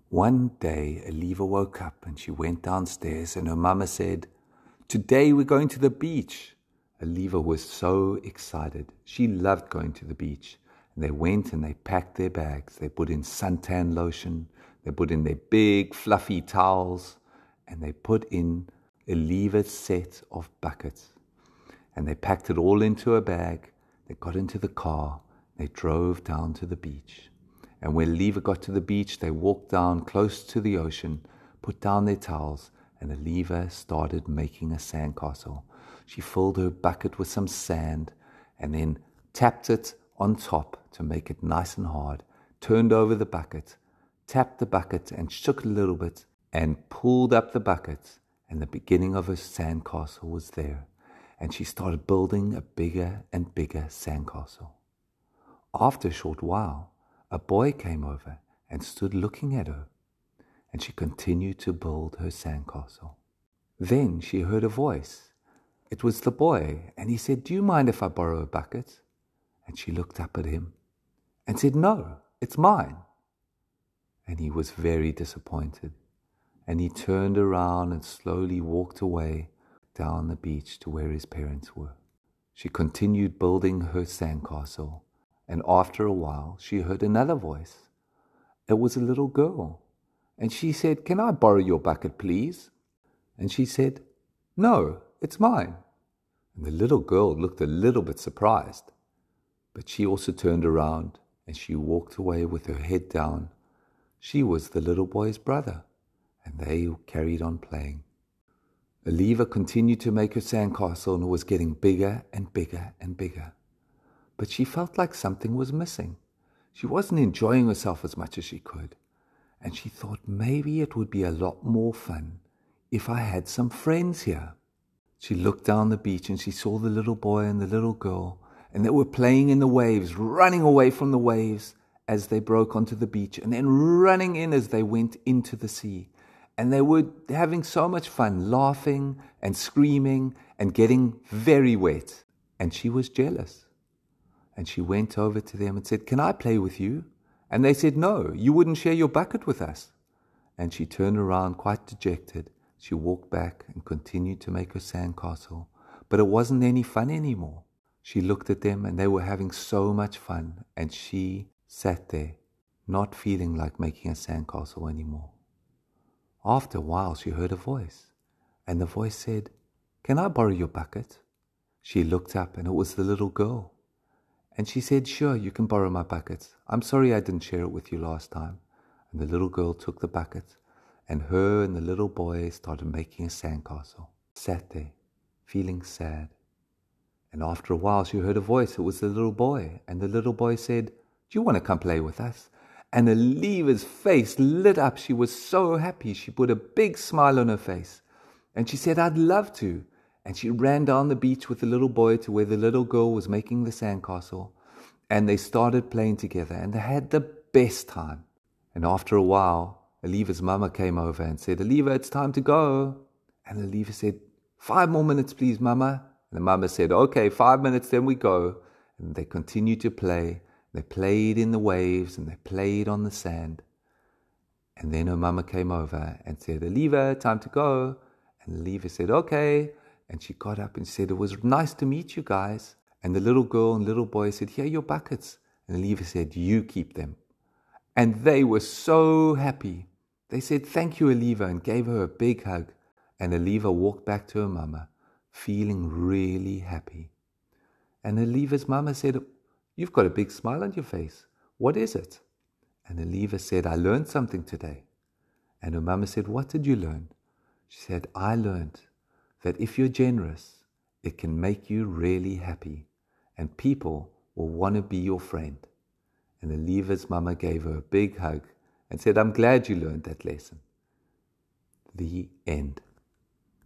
One day, Aliva woke up and she went downstairs and her mama said, "Today we're going to the beach." Aliva was so excited. She loved going to the beach. And they went and they packed their bags. They put in suntan lotion. They put in their big fluffy towels. And they put in Aliva's set of buckets. And they packed it all into a bag. They got into the car. They drove down to the beach. And when Aliva got to the beach, they walked down close to the ocean, put down their towels, and Aliva started making a sandcastle. She filled her bucket with some sand and then tapped it on top to make it nice and hard, turned over the bucket, tapped the bucket and shook it a little bit and pulled up the bucket, and the beginning of her sandcastle was there. And she started building a bigger and bigger sandcastle. After a short while, a boy came over and stood looking at her, and she continued to build her sandcastle. Then she heard a voice. It was the boy, and he said, "Do you mind if I borrow a bucket?" And she looked up at him and said, "No, it's mine." And he was very disappointed, and he turned around and slowly walked away down the beach to where his parents were. She continued building her sandcastle, and after a while she heard another voice. It was a little girl, and she said, "Can I borrow your bucket, please?" And she said, "No, it's mine." And the little girl looked a little bit surprised, but she also turned around and she walked away with her head down. She was the little boy's brother, and they carried on playing. Aliva continued to make her sandcastle, and it was getting bigger and bigger and bigger. But she felt like something was missing. She wasn't enjoying herself as much as she could. And she thought maybe it would be a lot more fun if I had some friends here. She looked down the beach and she saw the little boy and the little girl, and they were playing in the waves, running away from the waves as they broke onto the beach, and then running in as they went into the sea. And they were having so much fun, laughing and screaming and getting very wet. And she was jealous. And she went over to them and said, "Can I play with you?" And they said, "No, you wouldn't share your bucket with us." And she turned around quite dejected. She walked back and continued to make her sandcastle, but it wasn't any fun anymore. She looked at them and they were having so much fun, and she sat there, not feeling like making a sandcastle anymore. After a while, she heard a voice, and the voice said, "Can I borrow your bucket?" She looked up and it was the little girl. And she said, "Sure, you can borrow my bucket. I'm sorry I didn't share it with you last time." And the little girl took the bucket, and her and the little boy started making a sandcastle. Sat there, feeling sad. And after a while, she heard a voice. It was the little boy. And the little boy said, "Do you want to come play with us?" And Aliva's face lit up. She was so happy. She put a big smile on her face. And she said, "I'd love to." And she ran down the beach with the little boy to where the little girl was making the sandcastle. And they started playing together, and they had the best time. And after a while, Aliva's mama came over and said, "Aliva, it's time to go." And Aliva said, "5 more minutes, please, mama." And the mama said, "Okay, 5 minutes, then we go." And they continued to play. They played in the waves, and they played on the sand. And then her mama came over and said, "Aliva, time to go." And Aliva said, "Okay." And she got up and said, "It was nice to meet you guys." And the little girl and little boy said, "Here are your buckets." And Aliva said, "You keep them." And they were so happy. They said, "Thank you, Aliva," and gave her a big hug. And Aliva walked back to her mama, feeling really happy. And Aliva's mama said, "You've got a big smile on your face. What is it?" And Aliva said, "I learned something today." And her mama said, "What did you learn?" She said, "I learned that if you're generous, it can make you really happy, and people will want to be your friend." And Aliva's mama gave her a big hug and said, "I'm glad you learned that lesson." The end.